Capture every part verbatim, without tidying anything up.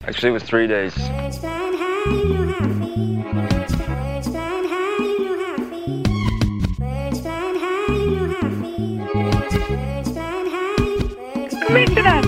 Actually, it was three days. Make that.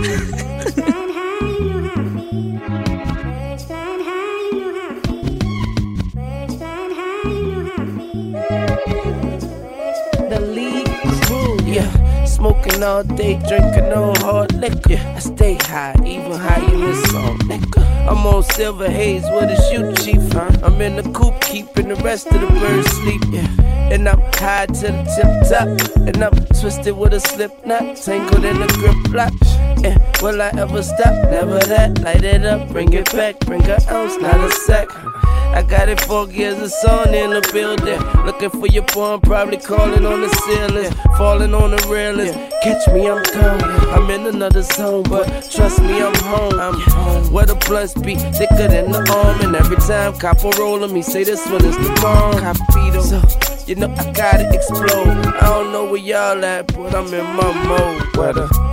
The league crew, yeah. Smoking all day, drinking on hard liquor. Yeah. I stay high, even higher than salt liquor. I'm on silver haze with a shoot chief. Huh? I'm in the coop, keeping the rest of the birds sleep. Yeah. And I'm high to the tip top. And I'm twisted with a slip knot, tangled in a grip lock. And will I ever stop? Never that. Light it up, bring it back, bring an ounce, not a sack. I got it four gears of sun in the building. Looking for your pawn, probably calling on the ceiling. Falling on the railings. Catch me, I'm gone. I'm in another zone, but trust me, I'm home. I'm home. Where the blunts be thicker than the arm. And every time copper rolling me, say this one is the bomb. Capito. So, you know I gotta explode. I don't know where y'all at, but I'm in my mode. Where the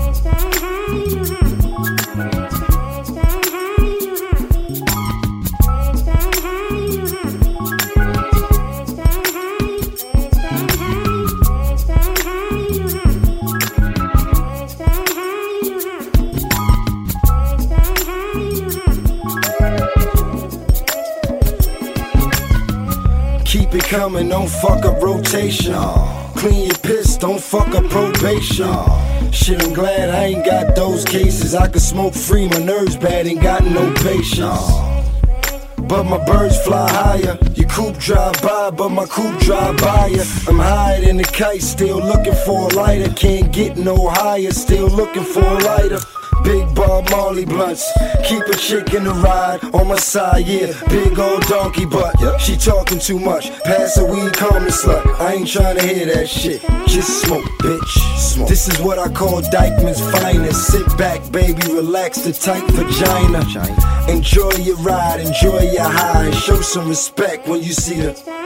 keep it coming, don't fuck up rotation. Clean your piss, don't fuck up probation. Shit, I'm glad I ain't got those cases. I could smoke free, my nerves bad, ain't got no patience. But my birds fly higher. Your coupe drive by, but my coupe drive by ya. I'm higher than the kite, still looking for a lighter. Can't get no higher, still looking for a lighter. Big Bob Marley blunts, keep a chick in the ride on my side, yeah. Big old donkey butt, she talking too much. Pass a weed, call me slut. I ain't trying to hear that shit. Just smoke, bitch. Smoke. This is what I call Dykeman's finest. Sit back, baby, relax the tight vagina. Enjoy your ride, enjoy your high, and show some respect when you see the